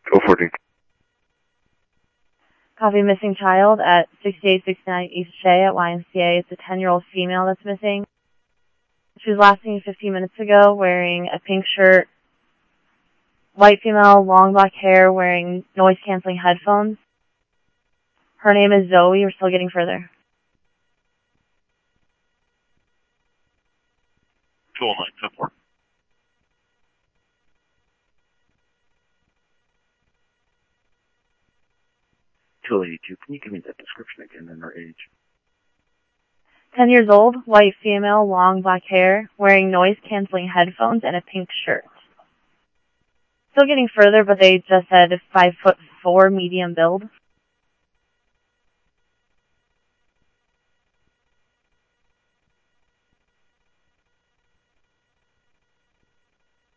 014. Copy missing child at 6869 East Shea at YMCA. It's a 10-year-old female that's missing. She was last seen 15 minutes ago wearing a pink shirt, white female, long black hair, wearing noise-canceling headphones. Her name is Zoe. We're still getting further. 209, 10-4. Can you give me that description again and her age? 10 years old, white female, long black hair, wearing noise-canceling headphones and a pink shirt. Still getting further, but they just said 5'4", medium build.